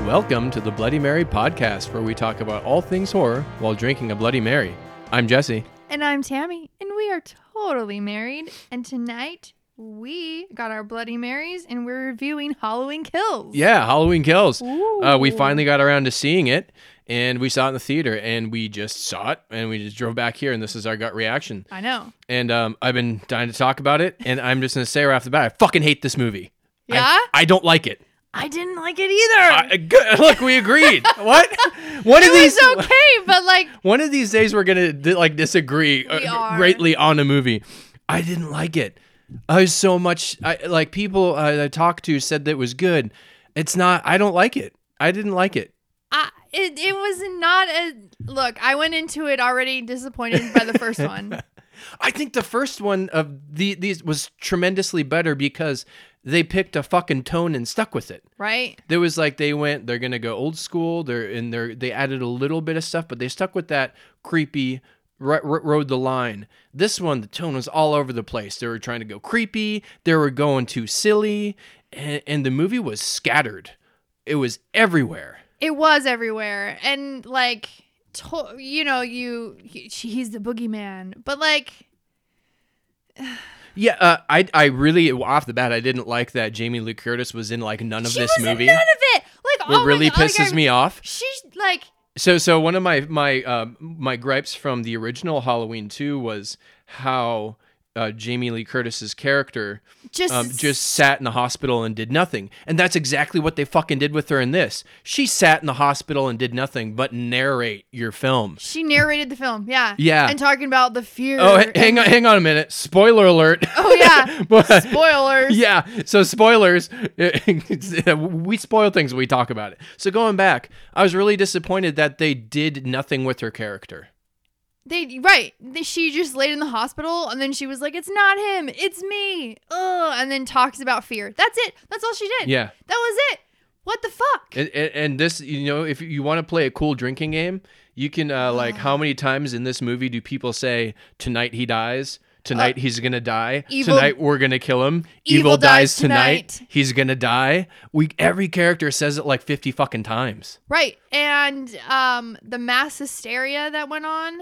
Welcome to the Bloody Mary podcast, where we talk about all things horror while drinking a Bloody Mary. I'm Jesse. And I'm Tammy, and we are totally married. And tonight, we got our Bloody Marys, and we're reviewing Halloween Kills. Yeah, Halloween Kills. Ooh. We finally got around to seeing it, and we saw it in the theater, and we just saw it, and we just drove back here, and this is our gut reaction. I know. And I've been dying to talk about it, and I'm just going to say right off the bat, I fucking hate this movie. Yeah? I don't like it. I didn't like it either. Look, we agreed. What? One of these. It was okay, but like... One of these days we're going to disagree greatly on a movie. I didn't like it. I was so much... people I talked to said that it was good. It's not... I don't like it. I didn't like it. It was not a... Look, I went into it already disappointed by the first one. I think the first one of these was tremendously better because they picked a fucking tone and stuck with it. Right? There was they're going to go old school. They added a little bit of stuff, but they stuck with that creepy, rode the line. This one, the tone was all over the place. They were trying to go creepy. They were going too silly. And the movie was scattered. It was everywhere. It was everywhere. And like... he's the boogeyman, but like, yeah, I really off the bat I didn't like that Jamie Lee Curtis was in like none of this movie. None of it. Like, what really pisses me off. She's like, so one of my gripes from the original Halloween 2 was how Jamie Lee Curtis's character just sat in the hospital and did nothing. And that's exactly what they fucking did with her in this. She sat in the hospital and did nothing but narrate your film. She narrated the film, yeah. Yeah. And talking about the fear. Oh, hang on a minute. Spoiler alert. Oh, yeah. Spoilers. Yeah. So spoilers. We spoil things when we talk about it. So going back, I was really disappointed that they did nothing with her character. She just laid in the hospital, and then she was like, "It's not him, it's me." And then talks about fear. That's it. That's all she did. Yeah, that was it. What the fuck? And this, if you want to play a cool drinking game, you can how many times in this movie do people say, "Tonight he dies. Tonight he's gonna die. Tonight we're gonna kill him. Evil dies tonight. He's gonna die." Every character says it like 50 fucking times. Right, and the mass hysteria that went on.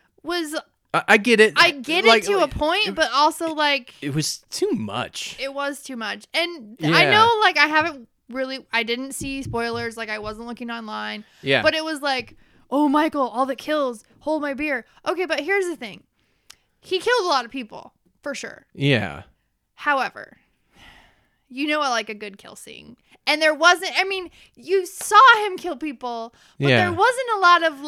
I get it. I get it to a point, but also like it was too much. It was too much, and yeah. I know I didn't see spoilers. Like I wasn't looking online. Yeah. But it was like, oh, Michael, all that kills, hold my beer. Okay, but here's the thing: he killed a lot of people for sure. Yeah. However, I like a good kill scene. And there wasn't, you saw him kill people, but there wasn't a lot of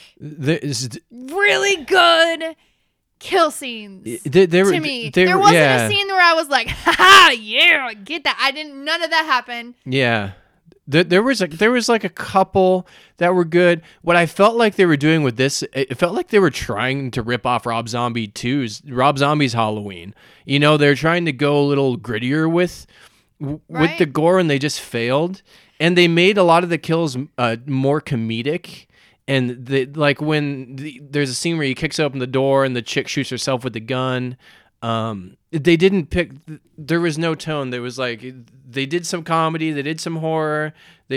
really good kill scenes to me. There wasn't a scene where I was like, haha, yeah, get that. None of that happened. Yeah. There was a couple that were good. What I felt like they were doing with this, it felt like they were trying to rip off Rob Zombie's Halloween. They're trying to go a little grittier with the gore, and they just failed. And they made a lot of the kills more comedic. And there's a scene where he kicks open the door and the chick shoots herself with the gun. They didn't pick. There was no tone. There was they did some comedy, they did some horror.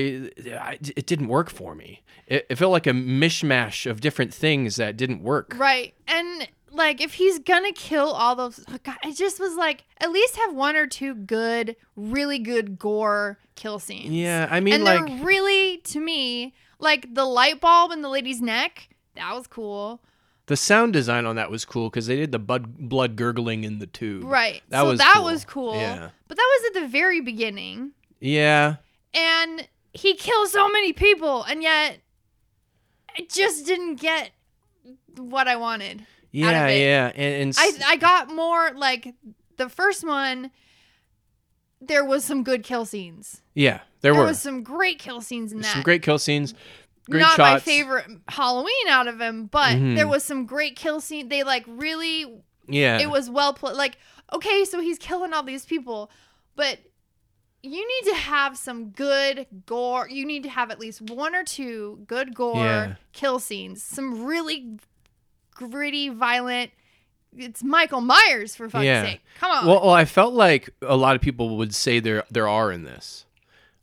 It didn't work for me. It felt like a mishmash of different things that didn't work. Right, and. If he's gonna kill all those, it just was at least have one or two really good gore kill scenes. Yeah, and they're really, to me, the light bulb in the lady's neck, that was cool. The sound design on that was cool because they did the blood gurgling in the tube. Right, that was cool. Yeah. But that was at the very beginning. Yeah. And he kills so many people, and yet I just didn't get what I wanted. Yeah, yeah. And I got more the first one, there was some good kill scenes. Yeah, there were. There was some great kill scenes in that. Some great kill scenes. Great Not shots. my favorite Halloween out of him, but there was some great kill scenes. They really... Yeah. It was well played. Okay, so he's killing all these people, but you need to have some good gore. You need to have at least one or two good gore kill scenes. Some really... gritty, violent. It's Michael Myers, for fuck's sake. Come on. Well, I felt like a lot of people would say there are in this.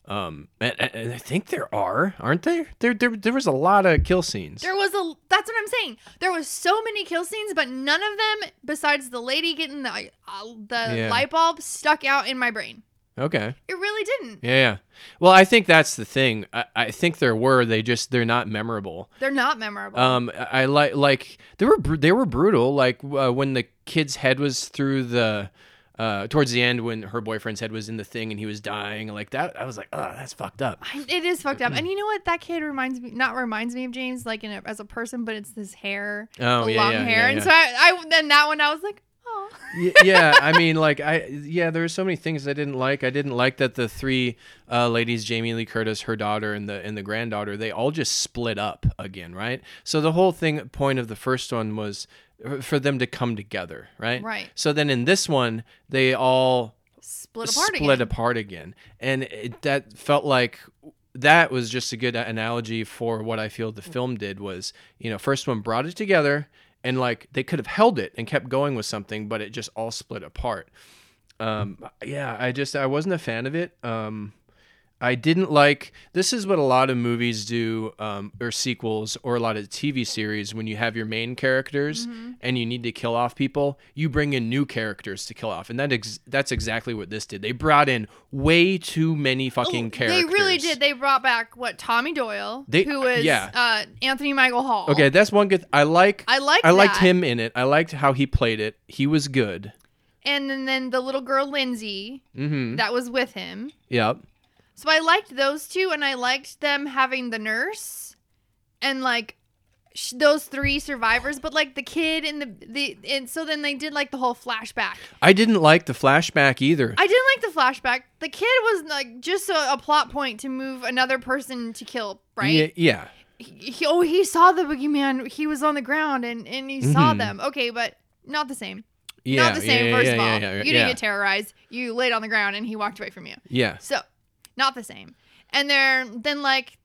And I think there aren't there? There was a lot of kill scenes. That's what I'm saying. There was so many kill scenes, but none of them, besides the lady getting the light bulb, stuck out in my brain. Okay. It really didn't. Yeah. Well, I think that's the thing. I think they're not memorable. They're not memorable. I like they were brutal. Like when the kid's head was through the towards the end when her boyfriend's head was in the thing and he was dying like that. I was like, oh, that's fucked up. It is fucked up. And you know what? That kid reminds me of James, like as a person, but it's this hair, long hair. Yeah. And so I then that one I was like, oh. Yeah, I mean, like there were so many things I didn't like. I didn't like that the three ladies, Jamie Lee Curtis, her daughter, and the granddaughter, they all just split up again, right? So the whole point of the first one was for them to come together, right? Right. So then in this one, they all split apart again, and that felt like. That was just a good analogy for what I feel the film did was, first one brought it together. And like they could have held it and kept going with something, but it just all split apart. I wasn't a fan of it. I didn't like. This is what a lot of movies do, or sequels, or a lot of TV series. When you have your main characters and you need to kill off people, you bring in new characters to kill off, and that's exactly what this did. They brought in way too many fucking characters. They really did. They brought back Tommy Doyle, who was Anthony Michael Hall. Okay, that's one good. I liked that. him in it. I liked how he played it. He was good. And then the little girl Lindsay that was with him. Yep. So I liked those two, and I liked them having the nurse and like those three survivors, but like the kid and so then they did like the whole flashback. I didn't like the flashback either. I didn't like the flashback. The kid was like just a plot point to move another person to kill, right? Yeah. He saw the boogeyman. He was on the ground and he saw them. Okay, but not the same. Yeah, not the same. First of all, you didn't get terrorized. You laid on the ground and he walked away from you. Yeah. So. Not the same. And then like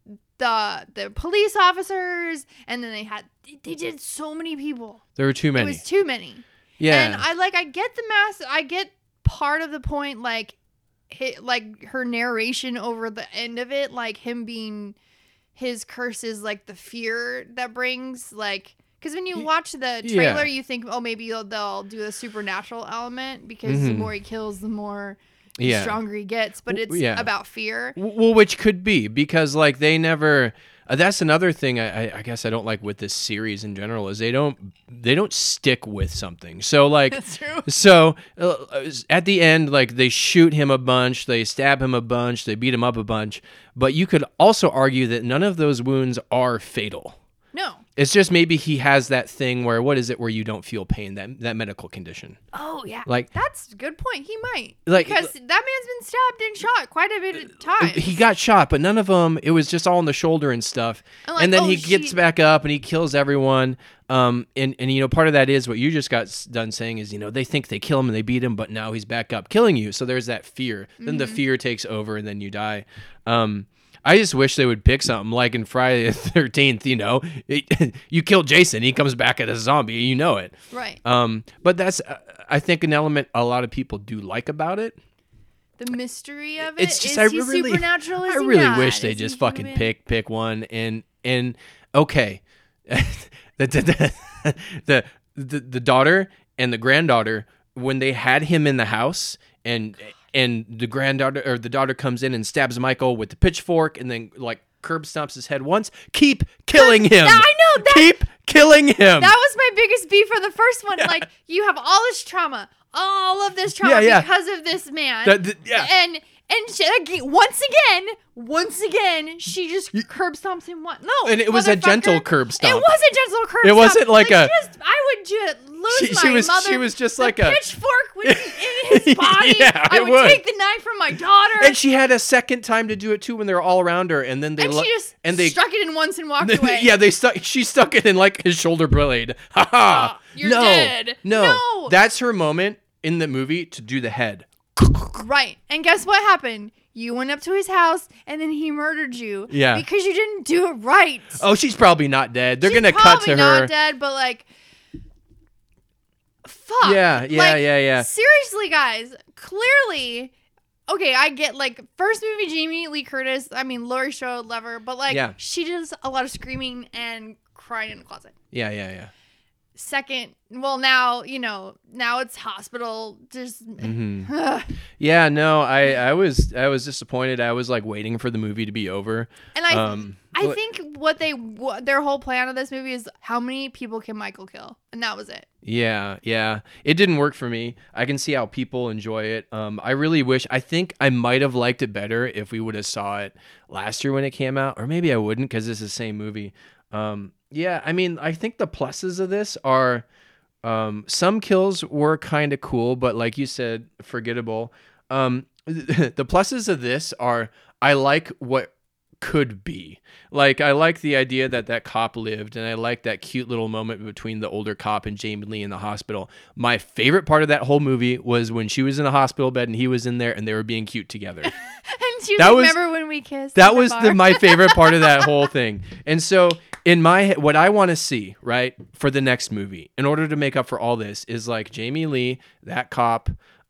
the police officers, and then they did so many people. There were too many. It was too many. Yeah. And I get the mass. I get part of the point, like her narration over the end of it, like him being his curse is like the fear that brings like. Because when you watch the trailer, you think, oh, maybe they'll do a supernatural element because the more he kills, the more. The stronger he gets, but it's about fear. Well, which could be because like they never. That's another thing I guess I don't like with this series in general is they don't stick with something. So like, that's true. So at the end, like they shoot him a bunch, they stab him a bunch, they beat him up a bunch, but you could also argue that none of those wounds are fatal. No. It's just maybe he has that thing where, what is it where you don't feel pain, that medical condition. Oh, yeah. Like that's a good point. He might. Like, because that man's been stabbed and shot quite a bit of times. He got shot, but none of them, it was just all in the shoulder and stuff. Like, and then he gets back up and he kills everyone. And part of that is what you just got done saying is, they think they kill him and they beat him, but now he's back up killing you. So there's that fear. Then the fear takes over and then you die. I just wish they would pick something like in Friday the 13th, you kill Jason, he comes back as a zombie, you know it. Right. But that's, I think, an element a lot of people do like about it. The mystery of it. It's just, is he supernatural? I really wish they just fucking pick one and okay. the daughter and the granddaughter, when they had him in the house and the granddaughter or the daughter comes in and stabs Michael with the pitchfork and then like curb stomps his head once. Keep killing him. I know that. Keep killing him. That was my biggest beef for the first one. Yeah. Like you have all this trauma, all of this trauma because of this man. And she, once again, she just curb stomps him. No, and it was a gentle curb stomp. It was a gentle curb stomp. It wasn't like a. I would just lose my mother. She was just like a pitchfork would be in his body. Yeah, I would take the knife from my daughter. And she had a second time to do it too when they were all around her, and then they struck it in once and walked away. Yeah, she stuck it in like his shoulder blade. Ha ha! You're dead. No, that's her moment in the movie to do the head. Right. And guess what happened? You went up to his house and then he murdered you. Yeah. Because you didn't do it right. Oh, she's probably not dead. They're going to cut to her. She's probably not dead, but like, fuck. Yeah. Seriously, guys. Clearly, okay, I get like first movie Jamie Lee Curtis. I mean, Laurie Strode, love her, but like she does a lot of screaming and crying in the closet. Yeah. Second, well, now it's hospital. Just yeah, no, I was disappointed. I was like waiting for the movie to be over, and I think their whole plan of this movie is how many people can Michael kill, and that was it. Yeah, it didn't work for me. I can see how people enjoy it. I really wish. I think I might have liked it better if we would have saw it last year when it came out, or maybe I wouldn't because it's the same movie. Yeah, I mean, I think the pluses of this are some kills were kind of cool, but like you said, forgettable. The pluses of this are I like what could be. Like, I like the idea that cop lived, and I like that cute little moment between the older cop and Jamie Lee in the hospital. My favorite part of that whole movie was when she was in the hospital bed and he was in there and they were being cute together. And she was, remember when we kissed? That was my favorite part of that whole thing. And so in my head, what I want to see, right, for the next movie, in order to make up for all this, is like Jamie Lee, that cop,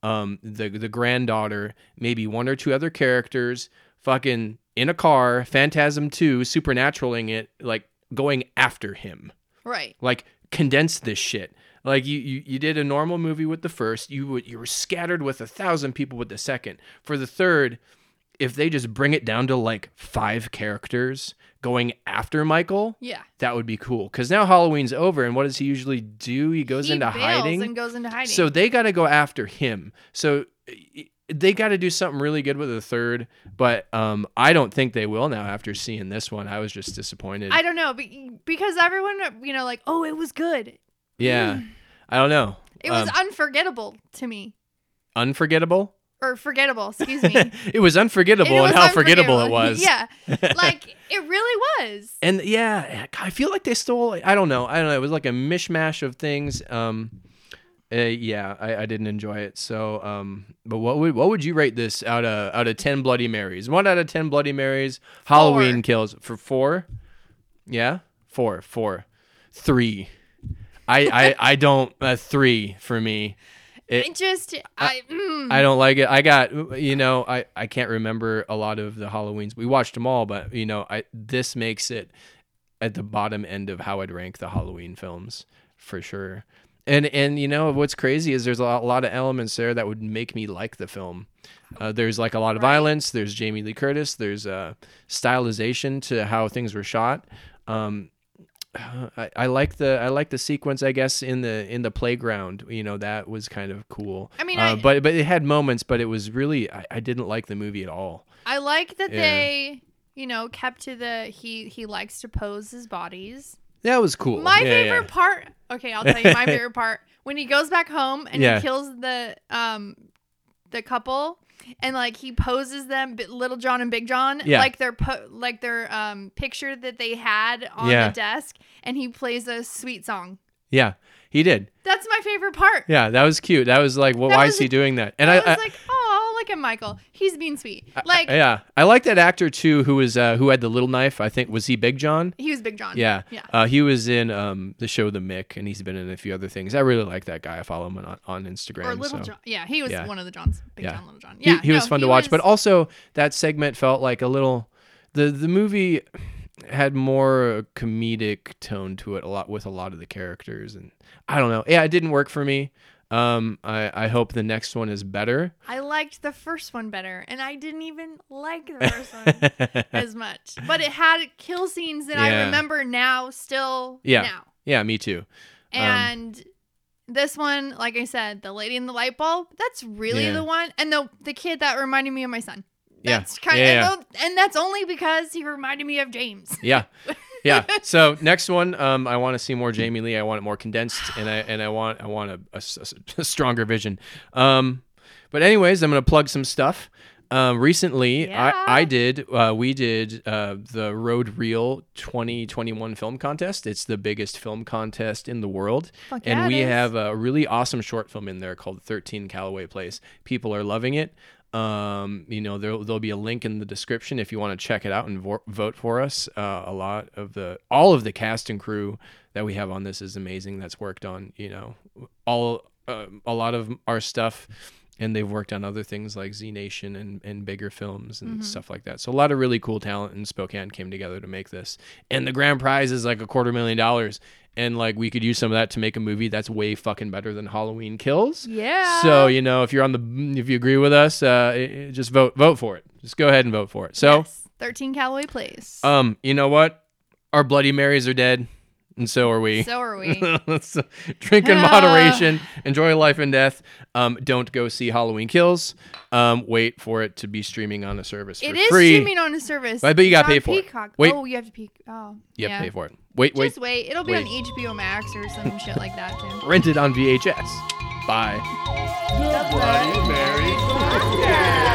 the granddaughter, maybe one or two other characters, fucking in a car, Phantasm 2, supernaturaling it, like going after him. Right. Like condense this shit. Like you did a normal movie with the first, you were scattered with 1,000 people with the second. For the third, if they just bring it down to like 5 characters going after Michael, that would be cool. Because now Halloween's over, and what does he usually do? He goes into hiding. And goes into hiding. So they got to go after him. So they got to do something really good with the third, but I don't think they will now after seeing this one. I was just disappointed. I don't know, because everyone, like, oh, it was good. Yeah. I don't know. It was unforgettable to me. Unforgettable? Or forgettable, excuse me. It was unforgettable and how forgettable it was. Yeah. Like, it really was. And yeah, I feel like they stole, I don't know. It was like a mishmash of things. Yeah, I didn't enjoy it. So, but what would you rate this out of 10 Bloody Marys? 1 out of 10 Bloody Marys. Halloween kills for 4. Yeah, 4. 3. I don't 3 for me. I don't like it. I got I can't remember a lot of the Halloweens. We watched them all, but this makes it at the bottom end of how I'd rank the Halloween films for sure. And what's crazy is there's a lot of elements there that would make me like the film. There's like a lot of violence. There's Jamie Lee Curtis. There's stylization to how things were shot. I like the sequence, I guess, in the playground. That was kind of cool. I mean, but it had moments, but it was really I didn't like the movie at all. I like that they kept to the he likes to pose his bodies. That was cool. My favorite part. Okay, I'll tell you my favorite part when he goes back home and he kills the couple and like he poses them, Little John and Big John, like their picture that they had on the desk, and he plays a sweet song. Yeah, he did. That's my favorite part. Yeah, that was cute. That was like, why is he doing that? And I was like, oh, look at Michael. He's being sweet. Like, I like that actor too, who had the little knife. I think was he Big John? He was Big John. Yeah. He was in the show The Mick, and he's been in a few other things. I really like that guy. I follow him on Instagram. Or Little John. Yeah, he was one of the Johns. Big John, Little John. Yeah, he was fun to watch. But also that segment felt like a little. The movie had more comedic tone to it with a lot of the characters, and I don't know. Yeah, it didn't work for me. I hope the next one is better. I liked the first one better, and I didn't even like the first one as much. But it had kill scenes that I remember now, now. Yeah, me too. And this one, like I said, the lady in the light bulb, that's really the one. And the kid that reminded me of my son. That's and that's only because he reminded me of James. Yeah. So next one, I want to see more Jamie Lee. I want it more condensed, and I want a stronger vision. But anyways, I'm gonna plug some stuff. Recently, we did the Road Reel 2021 film contest. It's the biggest film contest in the world, and we have a really awesome short film in there called 13 Callaway Place. People are loving it. There'll be a link in the description if you want to check it out and vote for us. All of the cast and crew that we have on this is amazing. That's worked on, a lot of our stuff And they've worked on other things like Z Nation and bigger films and stuff like that. So a lot of really cool talent in Spokane came together to make this. And the grand prize is like $250,000. And like we could use some of that to make a movie that's way fucking better than Halloween Kills. Yeah. So, you know, if you agree with us, just vote for it. Just go ahead and vote for it. So, yes, 13 Callaway Place. You know what? Our Bloody Marys are dead. And so are we. So are we. Let's drink in moderation. Enjoy life and death. Don't go see Halloween Kills. Wait for it to be streaming on a service for free. It is streaming on a service. But you got to pay for Peacock. it. Wait. Oh, you have to pay. Oh, you have to pay for it. Wait. Just wait. It'll be on HBO Max or some shit like that, too. Rent it on VHS. Bye. The Bloody Mary Podcast.